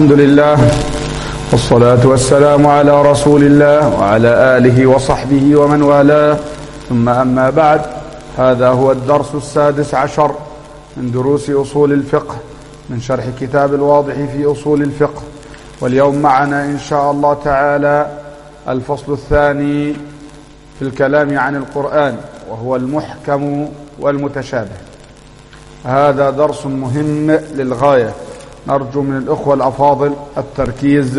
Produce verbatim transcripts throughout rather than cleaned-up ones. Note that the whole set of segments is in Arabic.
الحمد لله والصلاة والسلام على رسول الله وعلى آله وصحبه ومن والاه، ثم أما بعد. هذا هو الدرس السادس عشر من دروس أصول الفقه من شرح كتاب الواضح في أصول الفقه، واليوم معنا إن شاء الله تعالى الفصل الثاني في الكلام عن القرآن، وهو المحكم والمتشابه. هذا درس مهم للغاية، نرجو من الأخوة الأفاضل التركيز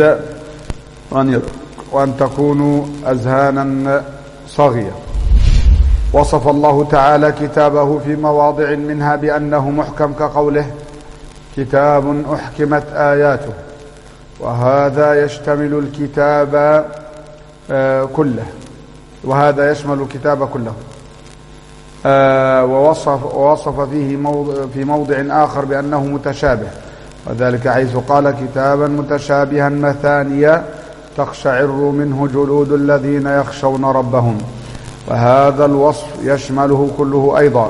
وأن تكونوا أذهانا صاغية. وصف الله تعالى كتابه في مواضع منها بأنه محكم كقوله: كتاب أحكمت آياته، وهذا يشتمل الكتاب كله، وهذا يشمل الكتاب كله. ووصف, ووصف فيه موضع في موضع آخر بأنه متشابه، وذلك حيث قال: كتابا متشابها مثانيا تقشعر منه جلود الذين يخشون ربهم. وهذا الوصف يشمله كله أيضا.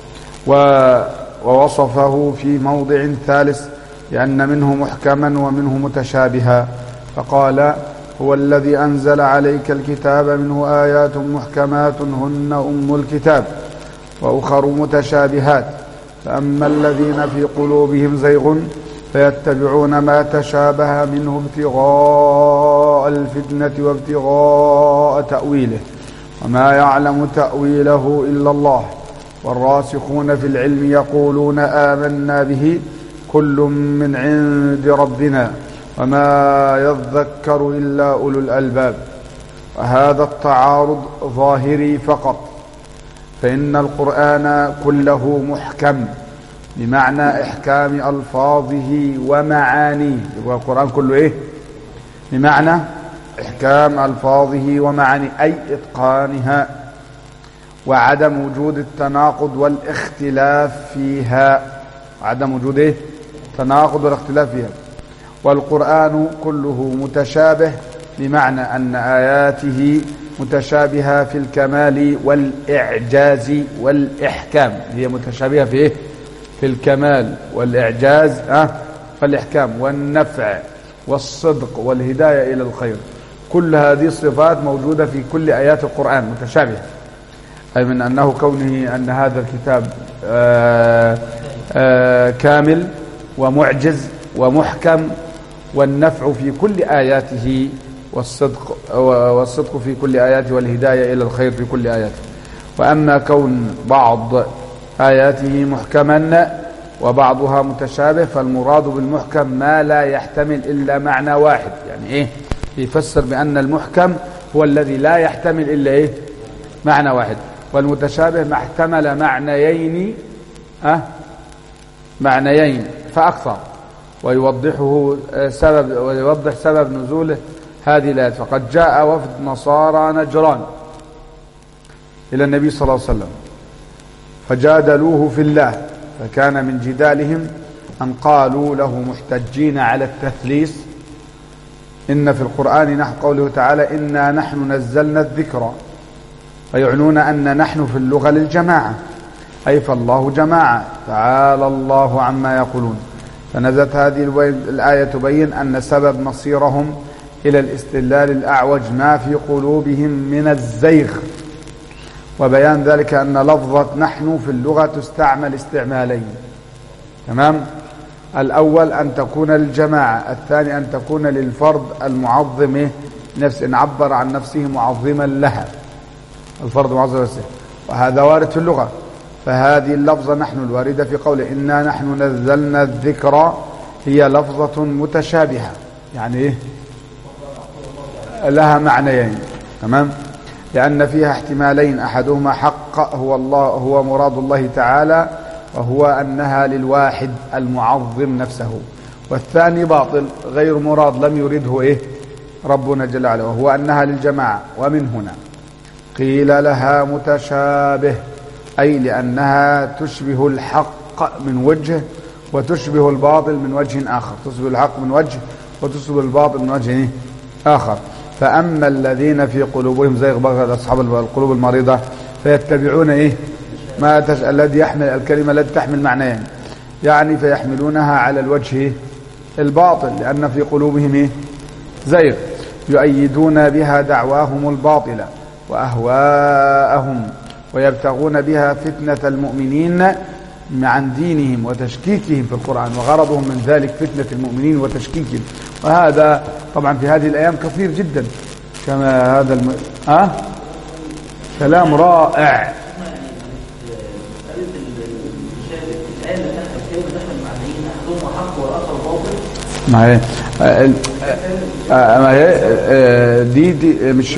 ووصفه في موضع ثالث لأن منه محكما ومنه متشابها، فقال: هو الذي أنزل عليك الكتاب منه آيات محكمات هن أم الكتاب وأخر متشابهات، فأما الذين في قلوبهم زيغ فيتبعون ما تشابه منه ابتغاء الفتنة وابتغاء تأويله، وما يعلم تأويله إلا الله، والراسخون في العلم يقولون آمنا به كل من عند ربنا وما يذكر إلا أولو الألباب. وهذا التعارض ظاهري فقط، فإن القرآن كله محكم بمعنى إحكام ألفاظه ومعانيه. يبقى القرآن كله إيه؟ بمعنى إحكام ألفاظه ومعانيه، أي إتقانها، وعدم وجود التناقض والاختلاف فيها، عدم وجود إيه؟ التناقض والاختلاف فيها. والقرآن كله متشابه بمعنى أن آياته متشابهة في الكمال والإعجاز والإحكام. هي متشابهة في إيه؟ في الكمال والإعجاز أه؟ والإحكام والنفع والصدق والهداية إلى الخير. كل هذه الصفات موجودة في كل آيات القرآن متشابهة، أي من أنه كونه أن هذا الكتاب آآ آآ كامل ومعجز ومحكم، والنفع في كل آياته والصدق والصدق في كل آياته والهداية إلى الخير في كل آياته. وأما كون بعض آياته محكما وبعضها متشابه، فالمراد بالمحكم ما لا يحتمل إلا معنى واحد. يعني إيه؟ يفسر بأن المحكم هو الذي لا يحتمل إلا إيه؟ معنى واحد، والمتشابه ما احتمل معنيين أه؟ معنيين فأكثر. ويوضحه سبب ويوضح سبب نزوله هذه الآيات. فقد جاء وفد نصارى نجران إلى النبي صلى الله عليه وسلم فجادلوه في الله، فكان من جدالهم أن قالوا له محتجين على التثليث: إن في القرآن نحن قوله تعالى: إنا نحن نزلنا الذكر، فيعنون أن نحن في اللغة للجماعة، أي فالله جماعة تعالى الله عما يقولون. فنزلت هذه الآية تبين أن سبب مصيرهم إلى الاستدلال الأعوج ما في قلوبهم من الزيغ، وبيان ذلك أن لفظة نحن في اللغة تستعمل استعمالين. تمام؟ الأول أن تكون للجماعة، الثاني أن تكون للفرد المعظم نفسه، إن عبر عن نفسه معظما لها، الفرد معظم نفسه، وهذا وارد في اللغة. فهذه اللفظة نحن الواردة في قوله إنا نحن نزلنا الذكر هي لفظة متشابهة، يعني إيه؟ لها معنيين. تمام؟ لأن فيها احتمالين، أحدهما حق هو الله هو مراد الله تعالى، وهو أنها للواحد المعظم نفسه، والثاني باطل غير مراد لم يرده إيه؟ ربنا جل وعلا، وهو أنها للجماعة. ومن هنا قيل لها متشابه، أي لأنها تشبه الحق من وجه وتشبه الباطل من وجه آخر، تشبه الحق من وجه وتشبه الباطل من وجه آخر. فأما الذين في قلوبهم زيغ، بغض أصحاب القلوب المريضة، فيتبعون إيه؟ ما تش... الذي يحمل الكلمة التي تحمل معنيين، يعني فيحملونها على الوجه الباطل لأن في قلوبهم إيه؟ زيغ، يؤيدون بها دعواهم الباطلة وأهواءهم ويبتغون بها فتنة المؤمنين عن دينهم وتشكيكهم في القرآن، وغرضهم من ذلك فتنة المؤمنين وتشكيكهم. وهذا طبعا في هذه الأيام كثير جدا، كما هذا الم... أه؟ كلام رائع. ما هي ما هي دي دي مش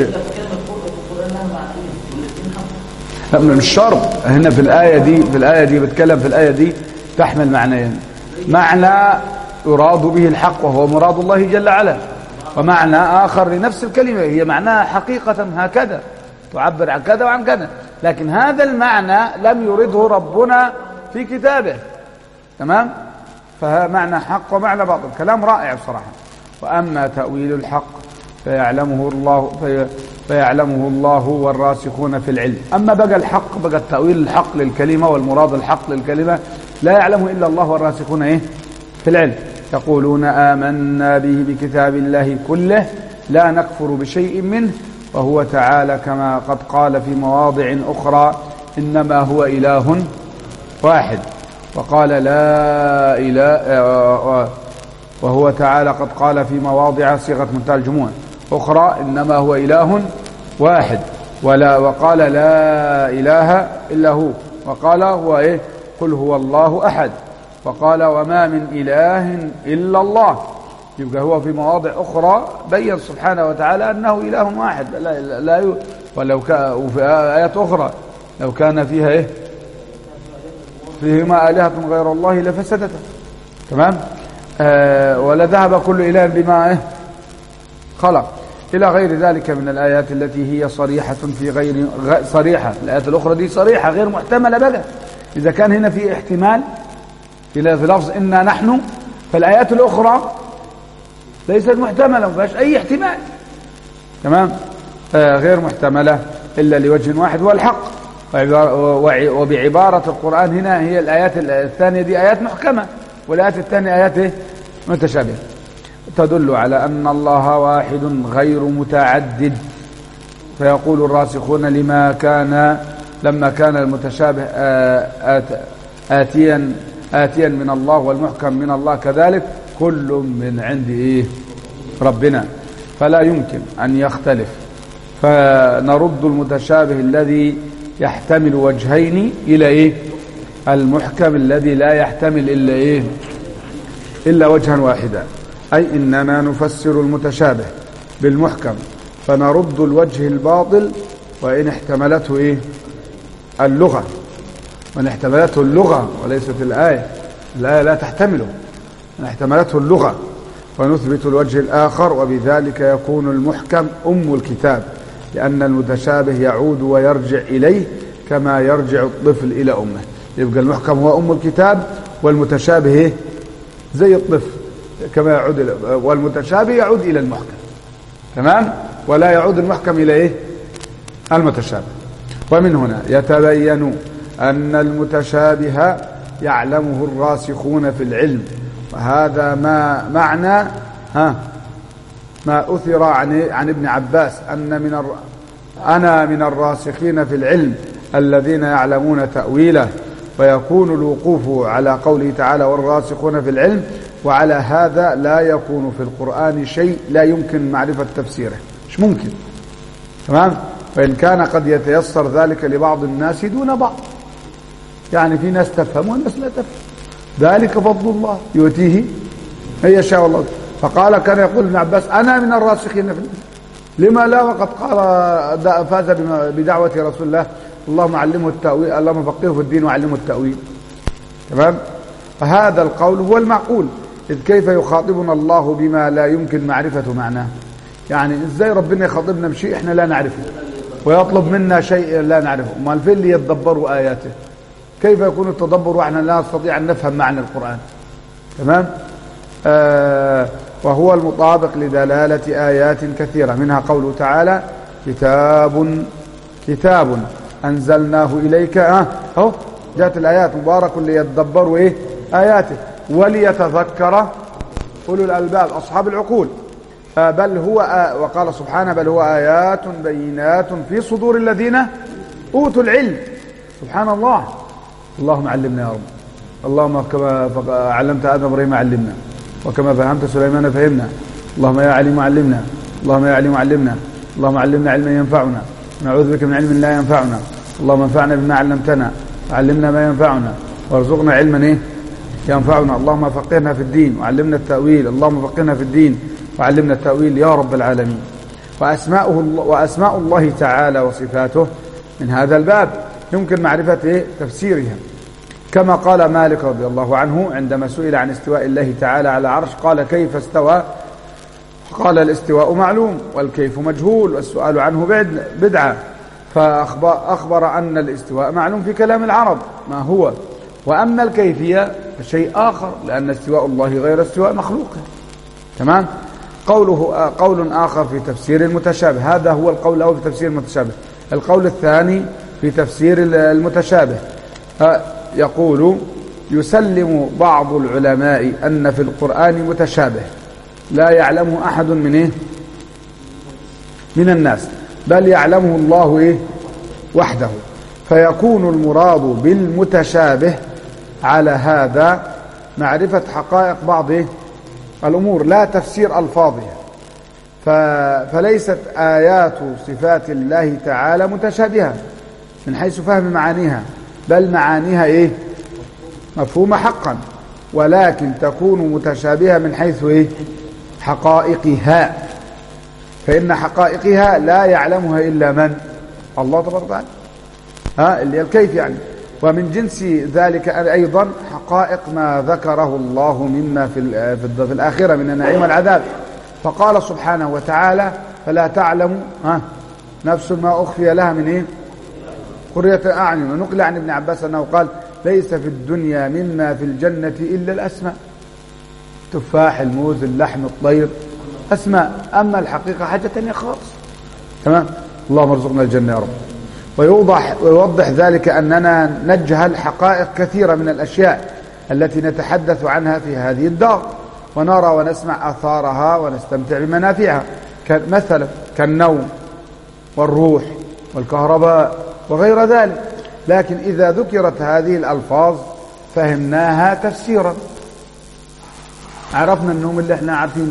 مش شرط. هنا في الآية دي في الآية دي بتكلم في الآية دي تحمل معنيين، معنى يراد به الحق وهو مراد الله جل وعلا، ومعنى آخر لنفس الكلمة هي معناها حقيقة هكذا تعبر عن كذا وعن كذا، لكن هذا المعنى لم يرده ربنا في كتابه. تمام؟ فمعنى حق ومعنى باطل، كلام رائع بصراحة. وأما تأويل الحق فيعلمه الله في فيعلمه الله والراسخون في العلم. أما بقى الحق، بقى التأويل الحق للكلمة والمراد الحق للكلمة لا يعلمه إلا الله والراسخون إيه؟ في العلم. يقولون آمنا به بكتاب الله كله لا نكفر بشيء منه وهو تعالى كما قد قال في مواضع أخرى إنما هو إله واحد، وقال لا إله، وهو تعالى قد قال في مواضع صيغة منتهى الجموع أخرى إنما هو إله واحد، ولا وقال لا إله إلا هو، وقال هو إيه؟ قل هو الله أحد، وقال وما من إله إلا الله. يبقى هو في مواضع أخرى بين سبحانه وتعالى أنه إله واحد لا, لا, لا ولو كان، وفي آيات أخرى لو كان فيها إيه؟ فيهما آلهة غير الله لفسدتا. تمام؟ آه ولذهب كل إله بما إيه؟ خلق، إلى غير ذلك من الآيات التي هي صريحة في غير صريحة. الآيات الأخرى دي صريحة غير محتملة بقى. إذا كان هنا في احتمال في لفظ إنا نحن، فالآيات الأخرى ليست محتملة، ما فيهاش أي احتمال. تمام؟ آه غير محتملة إلا لوجه واحد هو الحق. وبعبارة القرآن هنا هي الآيات الثانية دي آيات محكمة، والآيات الثانية آيات متشابهة تدل على أن الله واحد غير متعدد. فيقول الراسخون لما كان لما كان المتشابه آت آتيا آتيا من الله والمحكم من الله كذلك كل من عند إيه؟ ربنا، فلا يمكن أن يختلف. فنرد المتشابه الذي يحتمل وجهين إلى إيه؟ المحكم الذي لا يحتمل إلا إيه؟ إلا وجها واحدا. أي إننا نفسر المتشابه بالمحكم فنرد الوجه الباطل وإن احتملته إيه؟ اللغة، وإن احتملته اللغة وليست الآية، الآية لا تحتمله، إن احتملته اللغة، ونثبت الوجه الآخر، وبذلك يكون المحكم أم الكتاب، لأن المتشابه يعود ويرجع إليه كما يرجع الطفل إلى أمه. يبقى المحكم هو أم الكتاب، والمتشابه زي الطفل كما يعود، والمتشابه يعود إلى المحكم. تمام؟ ولا يعود المحكم إلى إيه؟ المتشابه. ومن هنا يتبين أن المتشابه يعلمه الراسخون في العلم، وهذا ما معنى ها ما أثر عن عن ابن عباس أن من الر... أنا من الراسخين في العلم الذين يعلمون تأويله. ويكون الوقوف على قوله تعالى والراسخون في العلم، وعلى هذا لا يكون في القرآن شيء لا يمكن معرفة تفسيره، مش ممكن. تمام؟ وإن كان قد يتيسر ذلك لبعض الناس دون بعض، يعني في ناس تفهم وناس لا تفهم، ذلك فضل الله يؤتيه من يشاء الله. فقال كان يقول ابن عباس أنا من الراسخين في العلم، لما لا؟ وقد قال فاز بدعوة رسول الله اللهم علمه التأويل، اللهم فقهه في الدين وعلمه التأويل. تمام؟ فهذا القول هو المعقول، إذ كيف يخاطبنا الله بما لا يمكن معرفة معناه؟ يعني إزاي ربنا يخاطبنا بشيء إحنا لا نعرفه ويطلب منا شيء لا نعرفه؟ ما في اللي يتدبروا آياته، كيف يكون التدبر وإحنا لا نستطيع أن نفهم معنى القرآن؟ تمام؟ آه وهو المطابق لدلالة آيات كثيرة، منها قوله تعالى كتاب كتاب أنزلناه إليك. أه أهو جاءت الآيات مبارك ليتدبروا إيه؟ آياته وليتذكر أولو الألباب أصحاب العقول. بل هو آ... وقال سبحانه بل هو آيات بينات في صدور الذين أوتوا العلم. سبحان الله. اللهم علمنا يا رب. اللهم كما علمت آدم إبراهيم علمنا، وكما فهمت سليمان فهمنا. اللهم يا عليم علمنا، اللهم يا عليم علمنا، اللهم علمنا علما ينفعنا، نعوذ بك من علم لا ينفعنا، اللهم انفعنا بما علمتنا وعلمنا ما ينفعنا وارزقنا علما ايه ينفعنا، اللهم فقهنا في الدين وعلمنا التأويل، اللهم فقهنا في الدين وعلمنا التأويل يا رب العالمين. وأسماؤه وأسماء الله تعالى وصفاته من هذا الباب يمكن معرفة إيه؟ تفسيرها، كما قال مالك رضي الله عنه عندما سئل عن استواء الله تعالى على العرش قال كيف استوى؟ قال الاستواء معلوم والكيف مجهول والسؤال عنه بدعة، فأخبر أن الاستواء معلوم في كلام العرب ما هو، وأما الكيفية فشيء آخر، لأن استواء الله غير استواء مخلوقه. تمام. قوله قول آخر في تفسير المتشابه، هذا هو القول الأول في تفسير المتشابه. القول الثاني في تفسير المتشابه يقول يسلم بعض العلماء أن في القرآن متشابه لا يعلمه أحد من إيه؟ من الناس، بل يعلمه الله إيه؟ وحده، فيكون المراد بالمتشابه على هذا معرفة حقائق بعض إيه؟ الأمور لا تفسير ألفاظها، فليست آيات صفات الله تعالى متشابهة من حيث فهم معانيها، بل معانيها إيه؟ مفهومة حقا، ولكن تكون متشابهة من حيث إيه؟ حقائقها، فإن حقائقها لا يعلمها إلا من؟ الله تبارك وتعالى، ها اللي هي الكيف يعني. ومن جنس ذلك أيضا حقائق ما ذكره الله مما في في الآخرة من النعيم والعذاب، فقال سبحانه وتعالى فلا تعلم ها نفس ما أخفي لها من إيه؟ قرية أعين. ونقل عن ابن عباس أنه قال ليس في الدنيا مما في الجنة إلا الأسماء، تفاح، الموز، اللحم، الطير، أسماء، أما الحقيقة حاجة تانية خالص. تمام. اللهم ارزقنا الجنة يا رب. ويوضح, ويوضح ذلك أننا نجهل حقائق كثيرة من الأشياء التي نتحدث عنها في هذه الدار، ونرى ونسمع أثارها ونستمتع بمنافعها، مثلا كالنوم والروح والكهرباء وغير ذلك. لكن إذا ذكرت هذه الألفاظ فهمناها تفسيرا، عرفنا النوم اللي احنا عارفينه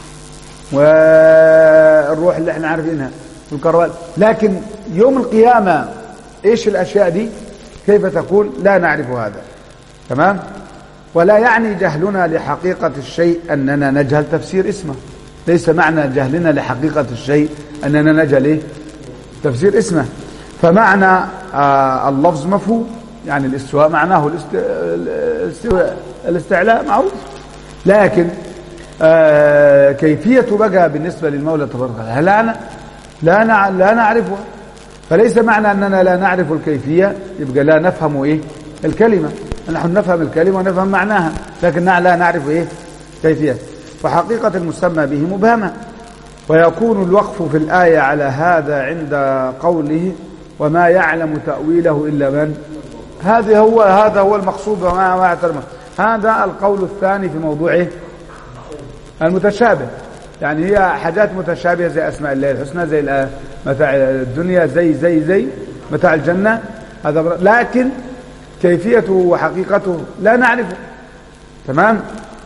والروح اللي احنا عارفينها والكهرباء، لكن يوم القيامة ايش الأشياء دي كيف تكون لا نعرف هذا. تمام. ولا يعني جهلنا لحقيقة الشيء أننا نجهل تفسير اسمه، ليس معنى جهلنا لحقيقة الشيء أننا نجهل إيه؟ تفسير اسمه. فمعنى آه اللفظ مفهوم، يعني الاستواء معناه الاستواء الاستعلاء معروف، لكن آه كيفية بقى بالنسبة للمولى تبارك وتعالى لا لا لا نعرفها، فليس معنى أننا لا نعرف الكيفية يبقى لا نفهم إيه الكلمة، نحن نفهم الكلمة ونفهم معناها لكن لا نعرف إيه كيفية. وحقيقة المسمى به مبهمة. ويكون الوقف في الآية على هذا عند قوله وما يعلم تأويله إلا من، هذا هو هذا هو المقصود وما ما يعترمه. هذا القول الثاني في موضوع المتشابه، يعني هي حاجات متشابهة زي أسماء الله الحسنى، زي متاع الدنيا، زي زي زي متاع الجنة، هذا، لكن كيفيته وحقيقته لا نعرفه. تمام.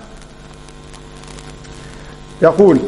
يقول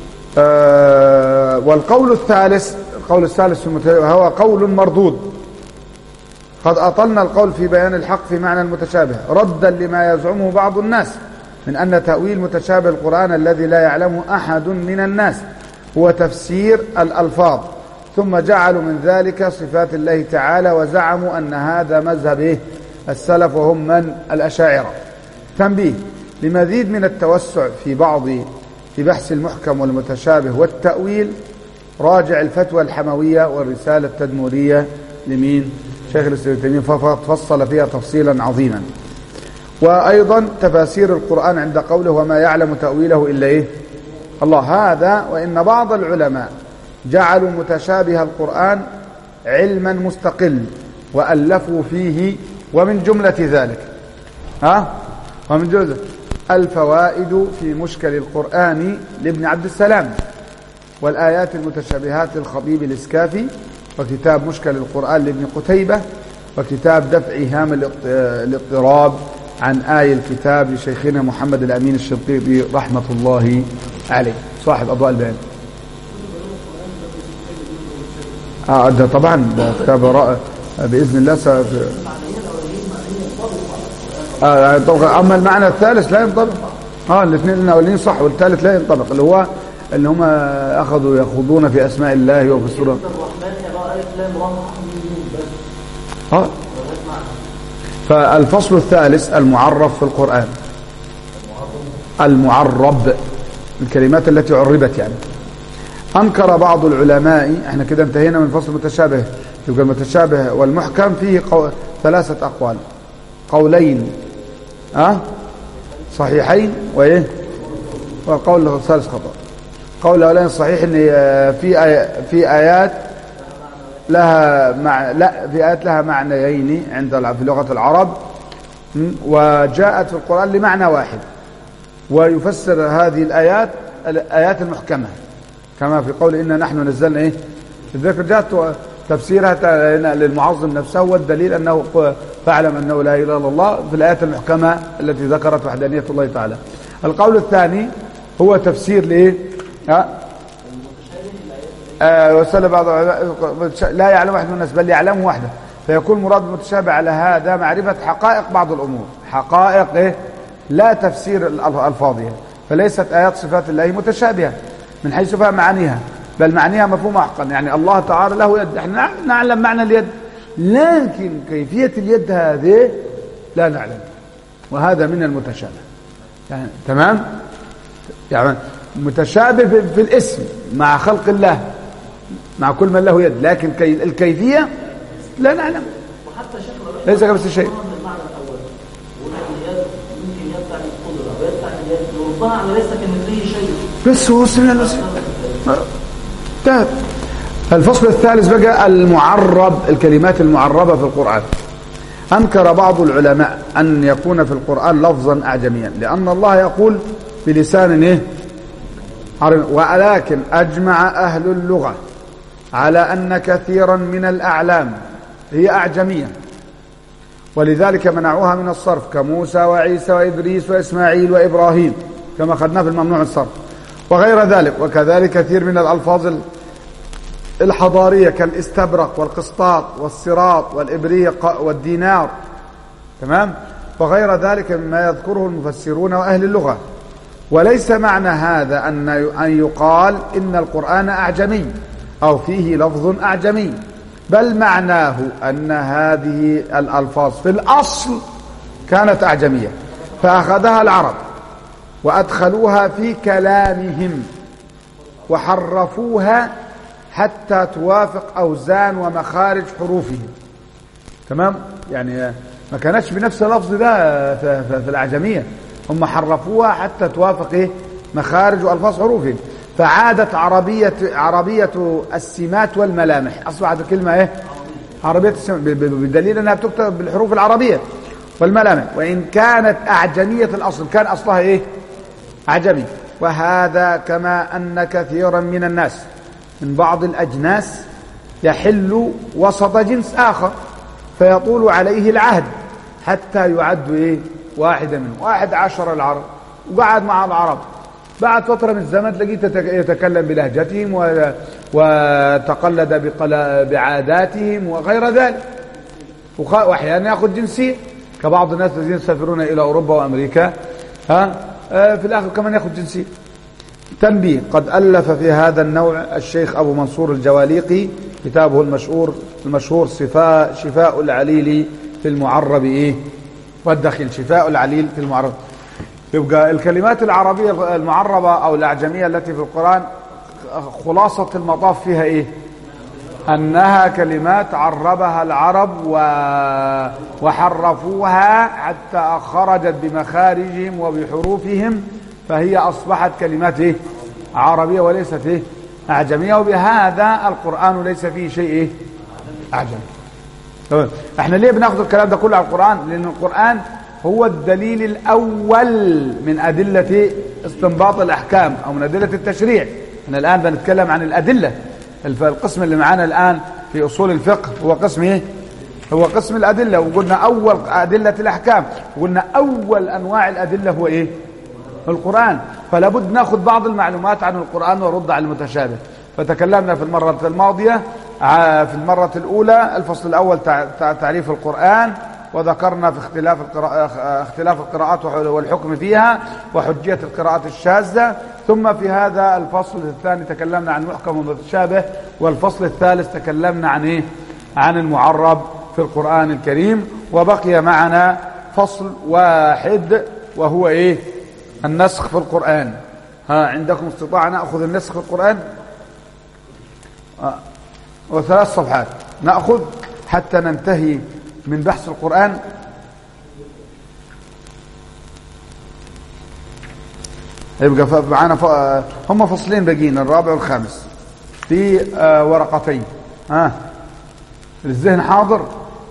آه والقول الثالث، القول الثالث في المتشابه هو قول مردود، قد أطلنا القول في بيان الحق في معنى المتشابه ردا لما يزعمه بعض الناس من أن تأويل متشابه القرآن الذي لا يعلمه أحد من الناس هو تفسير الألفاظ، ثم جعلوا من ذلك صفات الله تعالى وزعموا أن هذا مذهب إيه؟ السلف وهم من؟ الأشاعرة. تنبيه: لمزيد من التوسع في بعض في بحث المحكم والمتشابه والتأويل راجع الفتوى الحموية والرسالة التدمرية لمين؟ شيخ الإسلام ابن تيمية، فصل فيها تفصيلا عظيما. وأيضا تفاسير القرآن عند قوله وما يعلم تأويله إلا إيه؟ الله. هذا وإن بعض العلماء جعلوا متشابه القرآن علما مستقل وألفوا فيه، ومن جملة ذلك ها ومن جملة الفوائد في مشكل القرآن لابن عبد السلام، والآيات المتشابهات للخطيب الإسكافي، وكتاب مشكل القرآن لابن قتيبة، وكتاب دفع هام الاضطراب عن آي الكتاب لشيخنا محمد الأمين الشنقيطي رحمة الله عليه صاحب أضواء البيان. آه ده طبعا ده كتاب رائع بإذن الله سأف... آه طبعا. أما المعنى الثالث لا ينطبق. اه الاثنين الأولين صح والثالث لا ينطبق، اللي هو اللي هم أخذوا يخوضون في أسماء الله وفي السورة. اه فالفصل الثالث المعرف في القرآن، المعرب الكلمات التي عربت. يعني أنكر بعض العلماء، احنا كده انتهينا من فصل المتشابه، يبقى المتشابه والمحكم فيه قو... ثلاثة أقوال، قولين أه؟ صحيحين وإيه وقول الثالث خطأ. قول الأولين صحيح ان في آي... في آيات لها مع... لا في آيات لها معنيين عند في لغة العرب، وجاءت في القرآن لمعنى واحد، ويفسر هذه الآيات الآيات المحكمة كما في قول إنا نحن نزلنا إيه الذكر، جاءت تفسيرها للمعظم نفسه، والدليل أنه فاعلم أنه لا إله إلا الله في الآيات المحكمة التي ذكرت وحدانية الله تعالى. القول الثاني هو تفسير لإيه آه وسأل بعض لا يعلم واحد من الناس بل يعلمه وحده، فيكون مراد المتشابه على هذا معرفة حقائق بعض الأمور، حقائق إيه لا تفسير الألفاظها، فليست آيات صفات الله متشابهة من حيث فهم معانيها، بل معانيها مفهومة حقا. يعني الله تعالى له يد، احنا نعلم معنى اليد، لكن كيفية اليد هذه لا نعلم، وهذا من المتشابه. يعني تمام، يعني متشابه في الاسم مع خلق الله مع كل من له يد، لكن الكيفية لا نعلم، ليس كمثل شيء. بس هو سنة الفصل الثالث بقى المعرب، الكلمات المعربة في القرآن. أنكر بعض العلماء أن يكون في القرآن لفظا أعجميا، لأن الله يقول بلسان إيه عربي، ولكن أجمع أهل اللغة على أن كثيرا من الأعلام هي أعجمية، ولذلك منعوها من الصرف كموسى وعيسى وإدريس وإسماعيل وإبراهيم كما أخذنا في الممنوع الصرف وغير ذلك. وكذلك كثير من الألفاظ الحضارية كالاستبرق والقسطاط والصراط والإبريق والدينار، تمام، وغير ذلك مما يذكره المفسرون وأهل اللغة. وليس معنى هذا أن أن يقال إن القرآن أعجمي أو فيه لفظ أعجمي، بل معناه أن هذه الألفاظ في الأصل كانت أعجمية، فأخذها العرب وأدخلوها في كلامهم وحرفوها حتى توافق أوزان ومخارج حروفهم، تمام. يعني ما كانتش بنفس اللفظ ده في الأعجمية، هم حرفوها حتى توافق إيه مخارج وألفاظ حروفهم، فعادت عربية عربية السمات والملامح، أصبحت الكلمة إيه عربية السمات، بدليل أنها بتكتب بالحروف العربية والملامح، وإن كانت أعجمية الأصل كان أصلها إيه أعجمي. وهذا كما أن كثيرا من الناس من بعض الأجناس يحل وسط جنس آخر فيطول عليه العهد حتى يعد إيه واحدا منه. واحد عشر العرب وقعد مع العرب، بعد فترة من الزمن تلاقيه يتكلم بلهجتهم وتقلد بعاداتهم وغير ذلك، وأحيانا يأخذ جنسية كبعض الناس الذين يسافرون إلى أوروبا وأمريكا، ها في الآخر كمان يأخذ جنسية. تنبيه، قد ألف في هذا النوع الشيخ أبو منصور الجواليقي كتابه المشهور المشهور شفاء شفاء العليل في المعرب إيه والدخيل، شفاء العليل في المعرب. يبقى الكلمات العربية المعربة أو الأعجمية التي في القرآن خلاصة المطاف فيها إيه أنها كلمات عربها العرب وحرفوها حتى خرجت بمخارجهم وبحروفهم، فهي أصبحت كلمات إيه عربية وليست إيه أعجمية. وبهذا القرآن ليس فيه شيء إيه أعجمي. طيب احنا ليه بناخذ الكلام ده كله على القرآن؟ لأن القرآن هو الدليل الأول من أدلة استنباط الأحكام أو من أدلة التشريع. احنا الآن بنتكلم عن الأدلة. القسم اللي معانا الآن في أصول الفقه هو قسم إيه؟ هو قسم الأدلة، وقلنا أول أدلة الأحكام، وقلنا أول أنواع الأدلة هو إيه؟ القرآن. فلا بد نأخذ بعض المعلومات عن القرآن ورد على المتشابه. فتكلمنا في المرة الماضية في المرة الأولى الفصل الأول تعريف القرآن، وذكرنا في اختلاف القراءة اختلاف القراءات والحكم فيها وحجية القراءات الشاذة. ثم في هذا الفصل الثاني تكلمنا عن محكم ومتشابه، والفصل الثالث تكلمنا عن ايه؟ عن المعرب في القرآن الكريم. وبقي معنا فصل واحد وهو ايه؟ النسخ في القرآن. ها عندكم استطاعة نأخذ النسخ في القرآن؟ آه. وثلاث صفحات نأخذ حتى ننتهي من بحث القرآن. يبقى معنا ف... هم فصلين باقيين، الرابع والخامس في آه ورقتين. ها آه. الذهن حاضر؟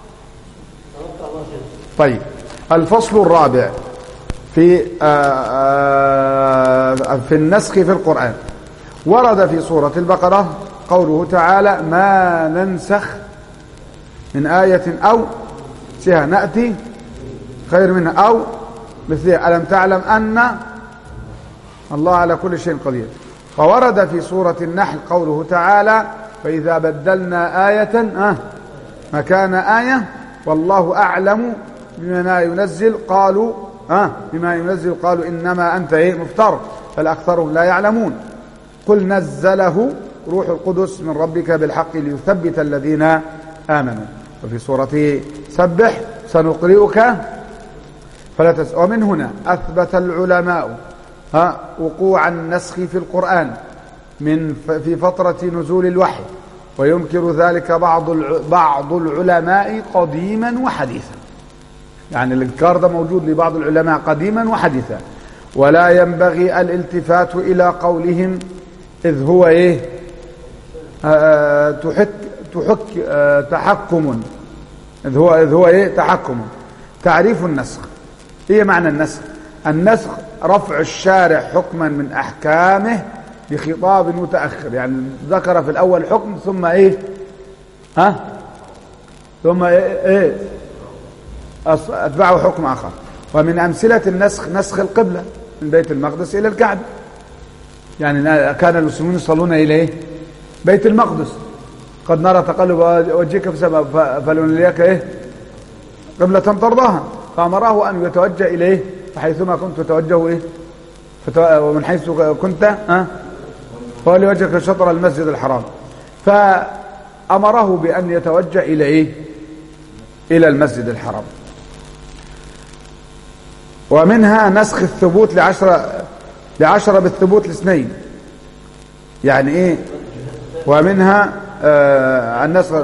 طيب الفصل الرابع في آه آه في النسخ في القرآن. ورد في سورة البقرة قوله تعالى: ما ننسخ من آية أو سها نأتي خير منها أو مثلها ألم تعلم أن الله على كل شيء قدير. وورد في سورة النحل قوله تعالى: فإذا بدلنا آية آه مكان آية والله أعلم بما ينزل قالوا آه بما ينزل قالوا إنما أنت إيه مفتر بل أكثرهم لا يعلمون. قل نزله روح القدس من ربك بالحق ليثبت الذين آمنوا. وفي سورة سبح سنقرئك فلا تنسى. ومن هنا أثبت العلماء ها وقوع النسخ في القرآن من في فترة نزول الوحي، وينكر ذلك بعض بعض العلماء قديما وحديثا. يعني الإنكار ده موجود لبعض العلماء قديما وحديثا. ولا ينبغي الالتفات إلى قولهم إذ هو إيه آه تحك تحك آه تحكم إذ هو إذ هو إيه تحكم. تعريف النسخ. إيه معنى النسخ؟ النسخ رفع الشارع حكما من أحكامه بخطاب متأخر. يعني ذكر في الأول حكم ثم إيه ها ثم إيه, إيه أتبعه حكم آخر. ومن أمثلة النسخ نسخ القبلة من بيت المقدس إلى الكعبة. يعني كان المسلمون يصلون إلى بيت المقدس. قد نرى تقلب وجهك في السماء فلنوليك إيه قبلة ترضاها، فأمره أن يتوجه إليه فحيثما كنت توجهوا إيه ومن حيث كنت أه فولي وجهك شطر المسجد الحرام. فأمره بأن يتوجه إلى إيه إلى المسجد الحرام. ومنها نسخ الثبوت لعشرة لعشرة بالثبوت لاثنين. يعني إيه؟ ومنها آه النسخ.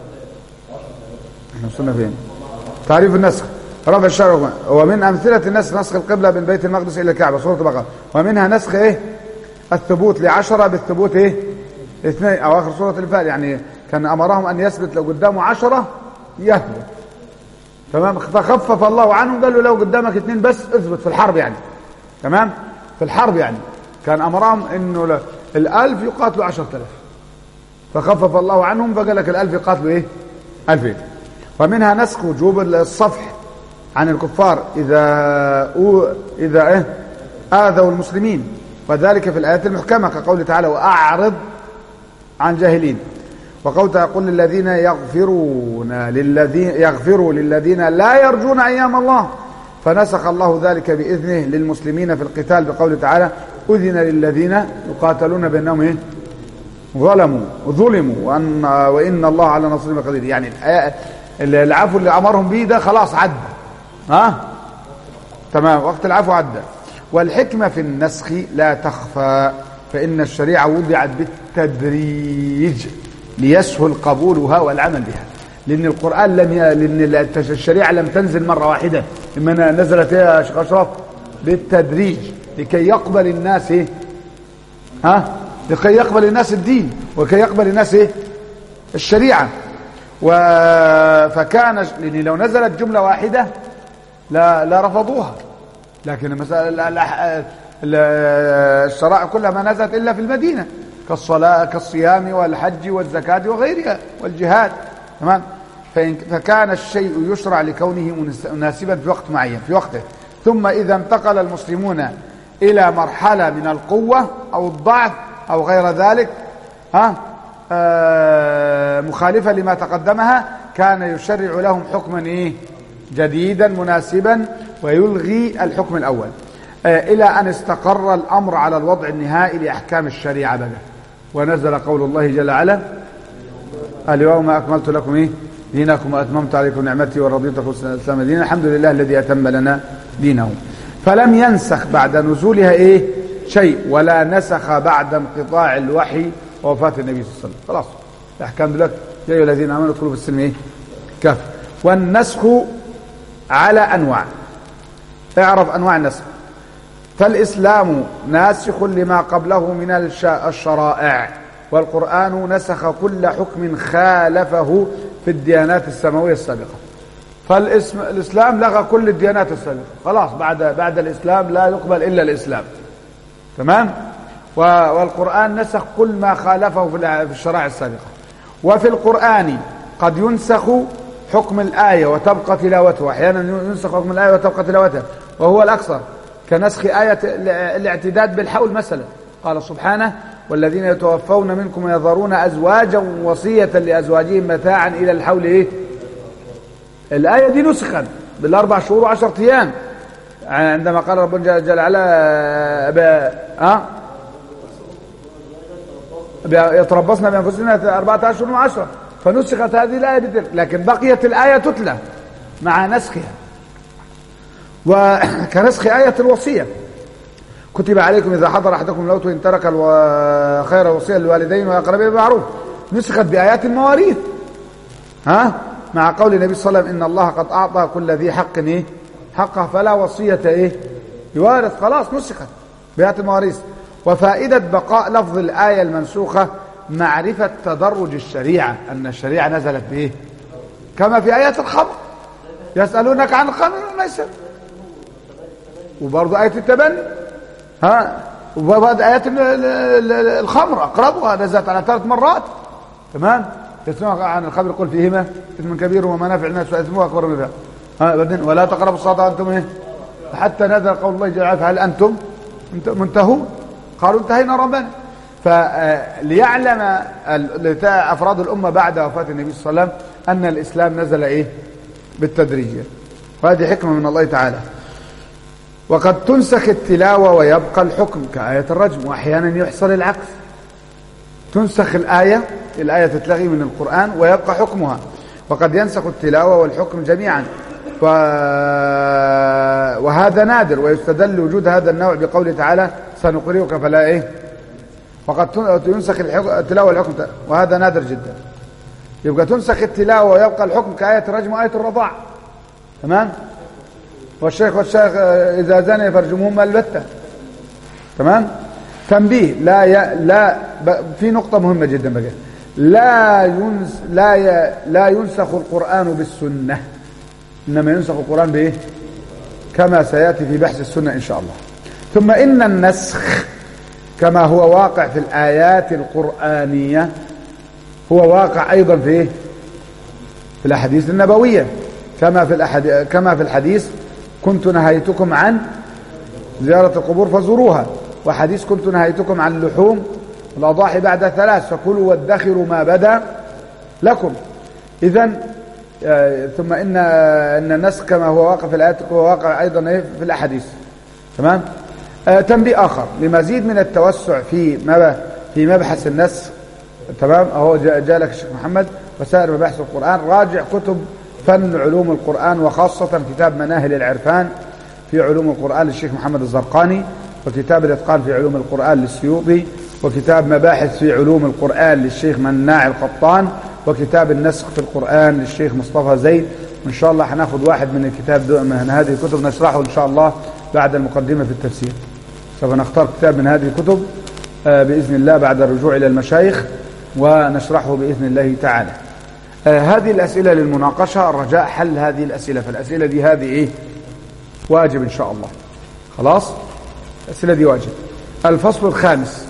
احنا وصلنا فين؟ تعريف النسخ رفع الشرع. ومن أمثلة النسخ نسخ القبلة من بيت المقدس إلى الكعبة سورة البقرة. ومنها نسخ إيه الثبوت لعشرة بالثبوت إيه اثنين أو آخر سورة الفاتحة. يعني كان أمرهم أن يثبت لو قدامه عشرة يثبت تمام. فخفف الله عنهم قال له لو قدامك اثنين بس اثبت في الحرب يعني تمام. في الحرب يعني كان أمرهم إنه الألف يقاتلوا عشرة آلاف، فخفف الله عنهم فقال لك الألف يقاتلوا إيه ألفين. ومنها نسخ وجوب الصفح عن الكفار إذا أو إذا إيه آذوا المسلمين، وذلك في الآيات المحكمة كقوله تعالى: وأعرض عن جاهلين. وقوله يقول للذين يغفرون للذين يغفروا للذين لا يرجون أيام الله، فنسخ الله ذلك بإذنه للمسلمين في القتال بقوله تعالى: أذن للذين يقاتلون بأنهم إيه ظلموا ظلموا وأن وإن الله على نصرهم قدير. يعني العفو اللي أمرهم به ده خلاص عدى ها تمام، وقت العفو عدى. والحكمة في النسخ لا تخفى، فإن الشريعة وضعت بالتدريج ليسهل قبولها والعمل بها. لأن القرآن لم ي... لأن الشريعة لم تنزل مرة واحدة، إنما نزلت يا شيخ أشرف بالتدريج لكي يقبل الناس إيه؟ ها لكي يقبل الناس الدين وكي يقبل الناس إيه؟ الشريعة. و... فكان لأن لو نزلت جملة واحدة لا لا رفضوها، لكن المسألة الشرائع كلها ما نزلت إلا في المدينة، كالصلاة كالصيام والحج والزكاة وغيرها والجهاد. تمام. فكان الشيء يشرع لكونه مناسبا في وقت معين في وقته، ثم إذا انتقل المسلمون إلى مرحلة من القوة أو الضعف أو غير ذلك ها آه مخالفة لما تقدمها، كان يشرع لهم حكما إيه جديدا مناسبا ويلغي الحكم الأول، آه إلى أن استقر الأمر على الوضع النهائي لأحكام الشريعة بقى، ونزل قول الله جل وعلا: اليوم أكملت لكم إيه دينكم وأتممت عليكم نعمتي ورضيت لكم الإسلام دينا، الحمد لله الذي أتم لنا دينه. فلم ينسخ بعد نزولها إيه شيء، ولا نسخ بعد انقطاع الوحي ووفاة النبي صلى الله عليه وسلم. خلاص الأحكام دلوقتي يا أيها الذين آمنوا ادخلوا في السلم إيه كافة. والنسخ على أنواع، اعرف أنواع النسخ. فالإسلام ناسخ لما قبله من الشرائع، والقرآن نسخ كل حكم خالفه في الديانات السماوية السابقة. فالإسلام لغى كل الديانات السابقة، خلاص بعد بعد الإسلام لا يقبل إلا الإسلام. تمام. والقرآن نسخ كل ما خالفه في الشرائع السابقة. وفي القرآن قد ينسخ حكم الآية وتبقى تلاوته، أحيانا ينسخ حكم الآية وتبقى تلاوتها وهو الأكثر، كنسخ آية الاعتداد بالحول مثلا. قال سبحانه: والذين يتوفون منكم ويذرون أزواجا وصية لأزواجهم متاعا إلى الحول إيه؟ الآية دي نسخت بالأربع شهور وعشرة أيام، عندما قال ربنا جل وعلا أه؟ يتربصن بأنفسهن أربعة أشهر وعشرة، فنسخت هذه الآية بتلك، لكن بقيت الآية تتلى مع نسخها. وكنسخ آية الوصية: كتب عليكم إذا حضر أحدكم الموت إن ترك خير وصية للوالدين والأقربين بالمعروف، نسخت بآيات المواريث ها مع قول النبي صلى الله عليه وسلم: إن الله قد أعطى كل ذي حق إيه حقه فلا وصية إيه يوارث. خلاص نسخت بآيات المواريث. وفائدة بقاء لفظ الآية المنسوخة معرفة تدرج الشريعة، أن الشريعة نزلت بإيه، كما في آيات الخمر: يسألونك عن الخمر والميسر، وبرضه آية التبني ها، وبعد آيات الخمر أقربها نزلت على ثلاث مرات. تمام. يسألونك عن الخمر قل فيهما إثم كبير ومنافع للناس وإثمه أكبر من نفعه، ها بعدين ولا تقربوا الصلاة وأنتم إيه، حتى نزل قول الله جل وعلا: فهل أنتم منتهون؟ قالوا انتهينا ربنا. فليعلم أفراد الأمة بعد وفاة النبي صلى الله عليه وسلم أن الإسلام نزل إيه بالتدريج، وهذه حكمة من الله تعالى. وقد تنسخ التلاوة ويبقى الحكم كآية الرجم، وأحيانا يحصل العكس، تنسخ الآية الآية تتلغي من القرآن ويبقى حكمها. وقد ينسخ التلاوة والحكم جميعا، وهذا نادر، ويستدل وجود هذا النوع بقوله تعالى: سنقرئك فلا إيه. وقد تنسخ التلاوة والحكم، وهذا نادر جدا. يبقى تنسخ التلاوة ويبقى الحكم كآية الرجم وآية الرضاع. تمام. والشيخ والشيخ إذا زني فرجمهم البتة. تمام. تنبيه: لا ي... لا ب... في نقطة مهمة جدا بقى، لا ينس... لا ي... لا ينسخ القرآن بالسنة، إنما ينسخ القرآن بإيه؟ كما سيأتي في بحث السنة إن شاء الله. ثم إن النسخ كما هو واقع في الآيات القرآنية هو واقع أيضا في إيه؟ في الأحاديث النبوية، كما في الأحاديث كما في الحديث: كنت نهيتكم عن زيارة القبور فزوروها، وحديث: كنت نهيتكم عن اللحوم الأضاحي بعد ثلاث فكلوا وادخروا ما بدا لكم. إذن آه ثم إن إن النسخ كما هو واقع في الآيات هو واقع أيضا في الأحاديث. تمام. آه تنبيه آخر لمزيد من التوسع في في مبحث النسخ. تمام. أهو جاء لك الشيخ محمد وسائر مباحث القرآن، راجع كتب فن علوم القرآن، وخاصة كتاب مناهل العرفان في علوم القرآن للشيخ محمد الزرقاني، وكتاب الإتقان في علوم القرآن للسيوطي، وكتاب مباحث في علوم القرآن للشيخ مناع القطان، وكتاب النسخ في القرآن للشيخ مصطفى زيد. وإن شاء الله هناخد واحد من الكتاب من هذه الكتب نشرحه إن شاء الله بعد المقدمة في التفسير. سوف نختار كتاب من هذه الكتب بإذن الله بعد الرجوع إلى المشايخ ونشرحه بإذن الله تعالى. هذه الأسئلة للمناقشة، الرجاء حل هذه الأسئلة، فالأسئلة دي هذه إيه واجب إن شاء الله. خلاص الأسئلة دي واجب. الفصل الخامس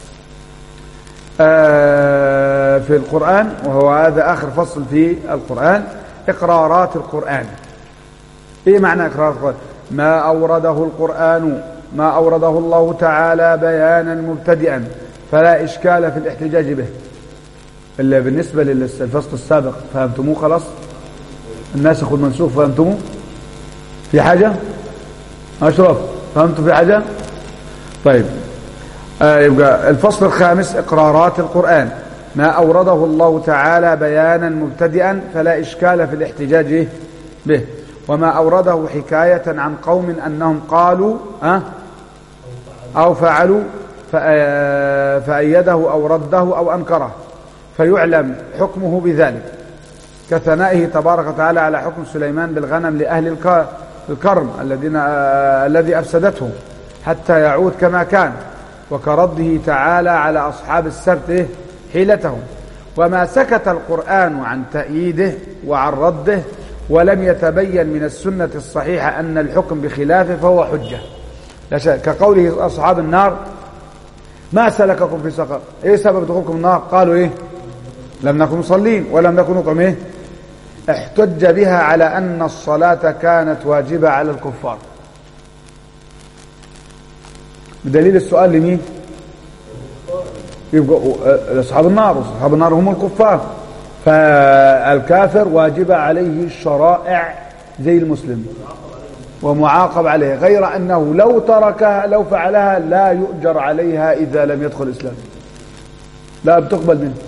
آه في القرآن، وهو هذا آخر فصل في القرآن، إقرارات القرآن. إيه معنى إقرارات القرآن؟ ما أورده القرآن، ما أورده الله تعالى بيانا مبتدئا فلا إشكال في الاحتجاج به. إلا بالنسبة للفصل السابق فهمتموه خلاص؟ الناسخ والمنسوخ فهمتموه؟ في حاجة؟ أشرف فهمتوا في حاجة؟ طيب آه يبقى الفصل الخامس إقرارات القرآن. ما أورده الله تعالى بيانا مبتدئا فلا إشكال في الاحتجاج به، وما أورده حكاية عن قوم أنهم قالوا أه أو فعلوا فأيده أو رده أو أنكره فيعلم حكمه بذلك، كثنائه تبارك وتعالى على حكم سليمان بالغنم لأهل الكرم الذين الذي أفسدته حتى يعود كما كان، وكرده تعالى على أصحاب السبت حيلتهم. وما سكت القرآن عن تأييده وعن رده ولم يتبين من السنة الصحيحة أن الحكم بخلافه فهو حجة. لا شك، كقوله أصحاب النار ما سلككم في سقر، إيه سبب دخولكم النار؟ قالوا إيه؟ لم نكن مصلين ولم نكن نطعم. إيه؟ احتج بها على أن الصلاة كانت واجبة على الكفار. بدليل السؤال لمين؟ يبقى أصحاب النار، أصحاب النار هم الكفار، فالكافر واجب عليه الشرائع زي المسلم ومعاقب عليه، غير أنه لو تركها لو فعلها لا يؤجر عليها إذا لم يدخل الإسلام، لا بتقبل منه.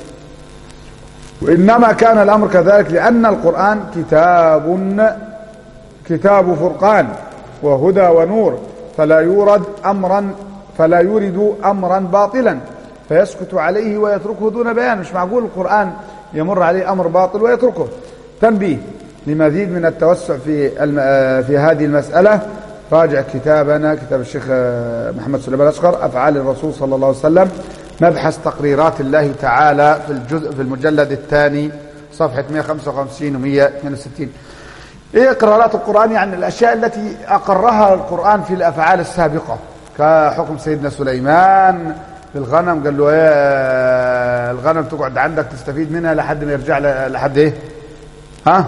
وإنما كان الأمر كذلك لأن القرآن كتاب كتاب فرقان وهدى ونور، فلا يورد أمرا فلا يورد أمرا باطلا فيسكت عليه ويتركه دون بيان. مش معقول القرآن يمر عليه أمر باطل ويتركه. تنبيه لمزيد من التوسع في في هذه المسألة راجع كتابنا كتاب الشيخ محمد سليمان الأصغر أفعال الرسول صلى الله عليه وسلم، مبحث تقريرات الله تعالى في الجزء في المجلد الثاني صفحة مئة وخمسة وخمسين و مئة واثنين وستين. ايه اقرارات القرآن؟ يعني الاشياء التي اقرها القرآن في الافعال السابقة، كحكم سيدنا سليمان بالغنم، قال له ايه الغنم تقعد عندك تستفيد منها لحد ما يرجع لحد ايه ها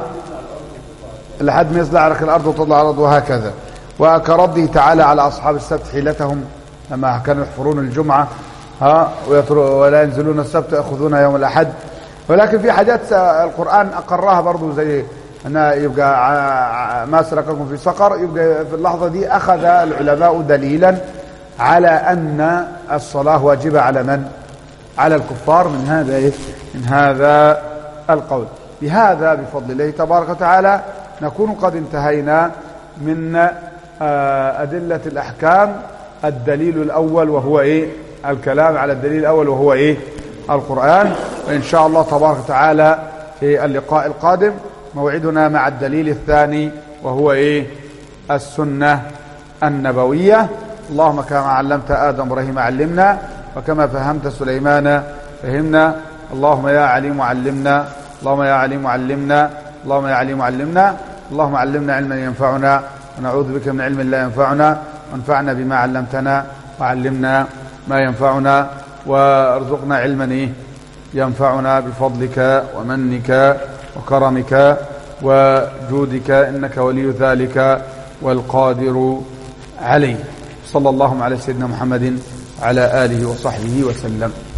لحد ما يطلع لك الارض وتطلع الارض وهكذا. وكرده تعالى على اصحاب السبت حيلتهم لما كانوا يحفرون الجمعة ها ولا ينزلون السبت يأخذون يوم الأحد. ولكن في حاجات القرآن أقرها برضو زي أن يبقى ما سلككم في سقر، يبقى في اللحظة دي أخذ العلماء دليلا على أن الصلاة واجبة على من؟ على الكفار من هذا إيه؟ من هذا القول. بهذا بفضل الله تبارك وتعالى نكون قد انتهينا من أدلة الأحكام. الدليل الأول وهو إيه؟ الكلام على الدليل الأول وهو إيه؟ القرآن. وإن شاء الله تبارك وتعالى في اللقاء القادم موعدنا مع الدليل الثاني وهو إيه؟ السنة النبوية. اللهم كما علمت آدم إبراهيم علمنا، وكما فهمت سليمان فهمنا. اللهم يا عليم علمنا، اللهم يا عليم علمنا، اللهم يا عليم علمنا. اللهم علمنا علما ينفعنا ونعوذ بك من علم لا ينفعنا، وانفعنا بما علمتنا وعلمنا ما ينفعنا، وارزقنا علما إيه؟ ينفعنا بفضلك ومنك وكرمك وجودك، إنك ولي ذلك والقادر عليه. صلى الله على سيدنا محمد وعلى آله وصحبه وسلم.